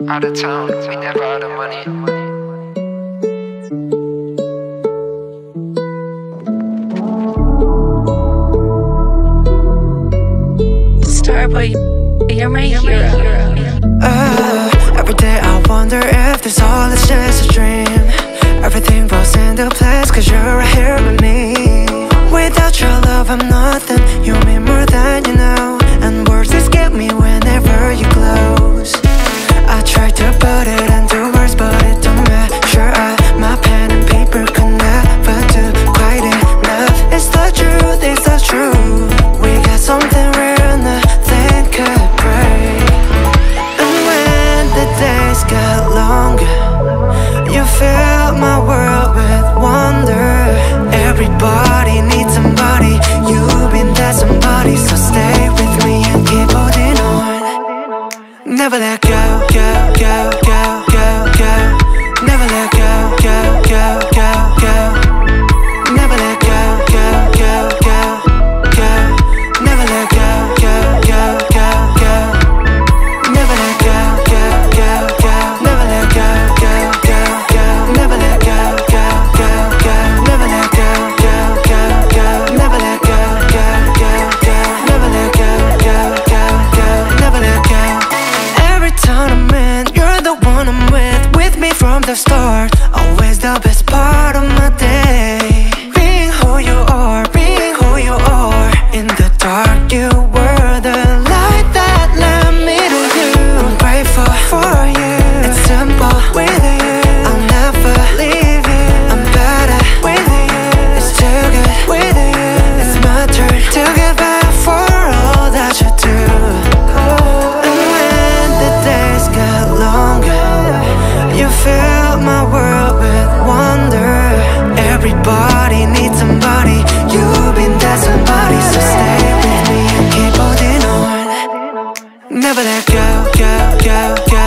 Out of town, we never out of money. Starboy, you're my hero. Every day I wonder if this all is just a dream. Everything falls into place cause you're right here with me. Without your love I'm nothing, you mean more than you know. And words escape me whenever you close. I try to put it into words but it don't measure up. My pen and paper could never do quite enough. It's the truth, it's the truth. We got something real, nothing could break. And when the days get longer, you fill my world with wonder. Everybody needs somebody, you've been that somebody. So stay with me and keep holding on. Never let go, go, go, go, go, go. Never let go, go, go, go, go. Never let go, go, go, go, go. Never let go, go, go, go, go. Never let go, go, go, go. Never let go, go, go, go. Never let go, go, go, go. Never let go, go, go, go. Never let go, go, go, go. Never let go, go, go, go. Never let go. Every time I'm in, you're the one I'm with me from the start. Always the best part of my day. Being who you are, being who you are. In the dark, you were the light that led me to you. I'm grateful for you. It's simple with you. I'll never leave you. I'm better with you. It's too good with you. It's my turn to give back for all that you do. And when the days get longer, you fill my world with wonder. Everybody needs somebody, you've been that somebody. So stay with me and keep holding on. Never let go, go, go, go.